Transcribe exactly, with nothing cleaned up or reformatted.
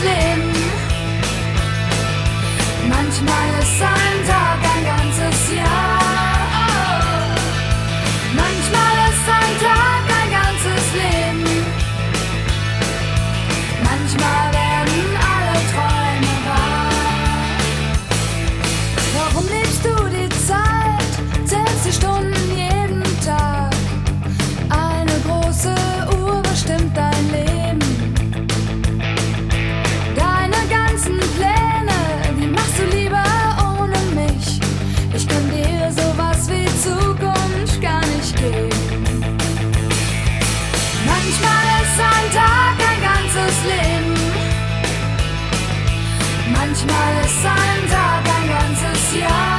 Leben. Manchmal ist ein Tag ein ganzes Jahr. Manchmal ist ein Tag ein ganzes Leben. Manchmal werden alle Träume wahr. Warum lebst du die Zeit? Zählst die Stunden jeden Tag. Eine große Uhr bestimmt dein Leben. Deine ganzen Pläne, die machst du lieber ohne mich. Ich kann dir sowas wie Zukunft gar nicht geben. Manchmal ist ein Tag ein ganzes Leben. Manchmal ist ein Tag ein ganzes Jahr.